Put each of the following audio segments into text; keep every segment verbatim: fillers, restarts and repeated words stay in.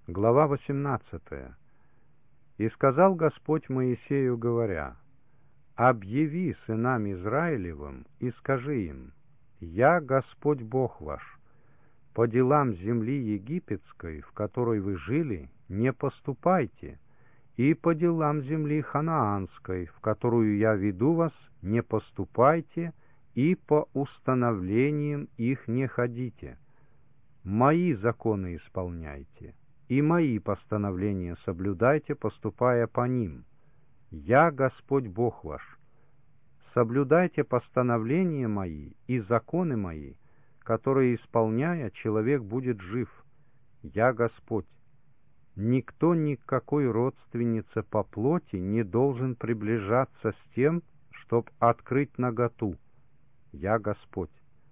Глава восемнадцатая. «И сказал Господь Моисею, говоря: объяви сынам Израилевым и скажи им: Я Господь Бог ваш. По делам земли египетской, в которой вы жили, не поступайте, и по делам земли ханаанской, в которую я веду вас, не поступайте, и по установлениям их не ходите. Мои законы исполняйте, и мои постановления соблюдайте, поступая по ним. Я Господь Бог ваш. Соблюдайте постановления мои и законы мои, которые, исполняя, человек будет жив. Я Господь. Никто ни к какой родственнице по плоти не должен приближаться с тем, чтоб открыть наготу. Я Господь.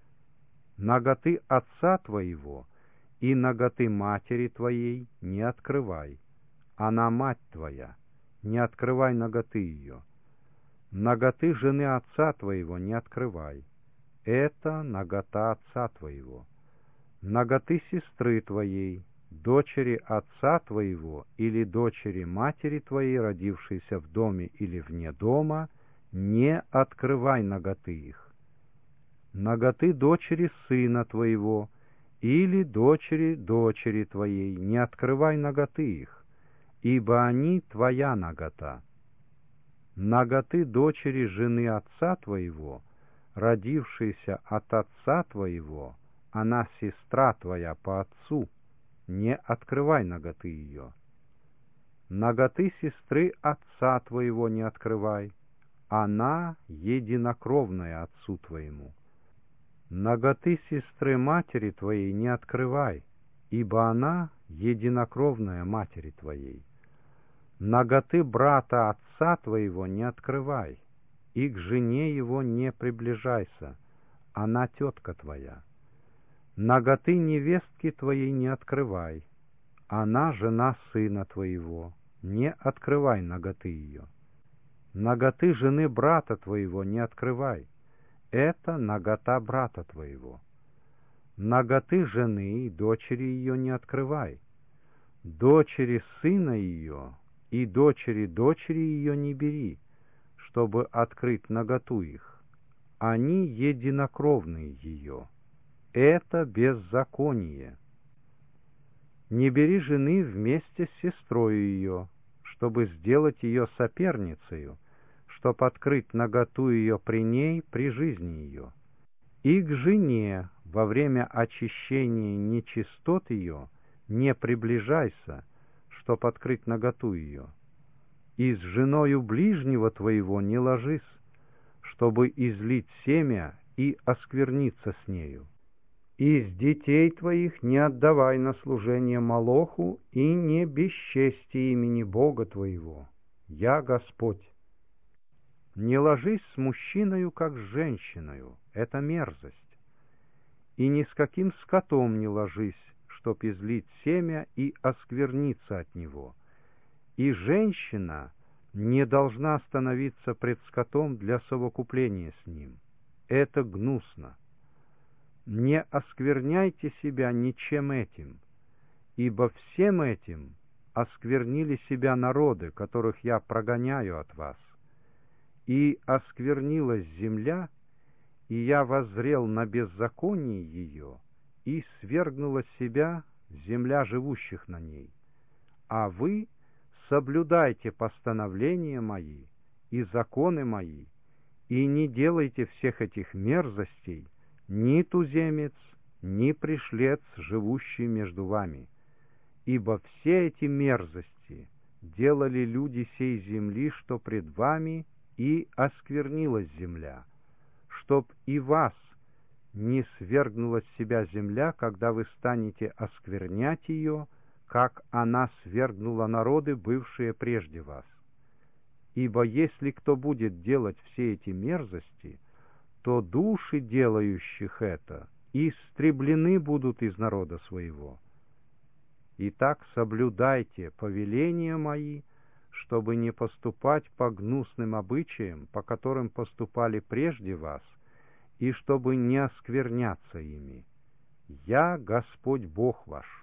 Наготы отца твоего и наготы матери твоей не открывай. Она мать твоя, не открывай наготы ее. Наготы жены отца твоего не открывай. Это нагота отца твоего. Наготы сестры твоей, дочери отца твоего или дочери матери твоей, родившейся в доме или вне дома, не открывай наготы их. Наготы дочери сына твоего или дочери дочери твоей, не открывай наготы их, ибо они твоя нагота. Наготы дочери жены отца твоего, родившейся от отца твоего, она сестра твоя по отцу, не открывай наготы ее. Наготы сестры отца твоего не открывай, она единокровная отцу твоему. Наготы сестры матери твоей не открывай, ибо она единокровная матери твоей. Наготы брата отца твоего не открывай, и к жене его не приближайся, она тетка твоя. Наготы невестки твоей не открывай, она жена сына твоего, не открывай наготы ее. Наготы жены брата твоего не открывай, это нагота брата твоего. Наготы жены и дочери ее не открывай, дочери сына ее и дочери дочери ее не бери, чтобы открыть наготу их. Они единокровные ее. Это беззаконие. Не бери жены вместе с сестрою ее, чтобы сделать ее соперницею, чтоб открыть наготу ее при ней при жизни ее. И к жене во время очищения нечистот ее не приближайся, чтоб открыть наготу ее. И с женою ближнего твоего не ложись, чтобы излить семя и оскверниться с нею. Из детей твоих не отдавай на служение Молоху и не бесчести имени Бога твоего. Я Господь. Не ложись с мужчиною, как с женщиною, это мерзость. И ни с каким скотом не ложись, чтоб излить семя и оскверниться от него. И женщина не должна становиться пред скотом для совокупления с ним. Это гнусно. Не оскверняйте себя ничем этим, ибо всем этим осквернили себя народы, которых я прогоняю от вас. И осквернилась земля, и я воззрел на беззаконие ее, и свергнула себя земля живущих на ней. А вы соблюдайте постановления мои и законы мои, и не делайте всех этих мерзостей, ни туземец, ни пришлец, живущий между вами. Ибо все эти мерзости делали люди сей земли, что пред вами, и осквернилась земля, чтоб и вас не свергнула с себя земля, когда вы станете осквернять ее, как она свергнула народы, бывшие прежде вас. Ибо если кто будет делать все эти мерзости, то души делающих это истреблены будут из народа своего. Итак, соблюдайте повеления мои, чтобы не поступать по гнусным обычаям, по которым поступали прежде вас, и чтобы не оскверняться ими. Я Господь Бог ваш.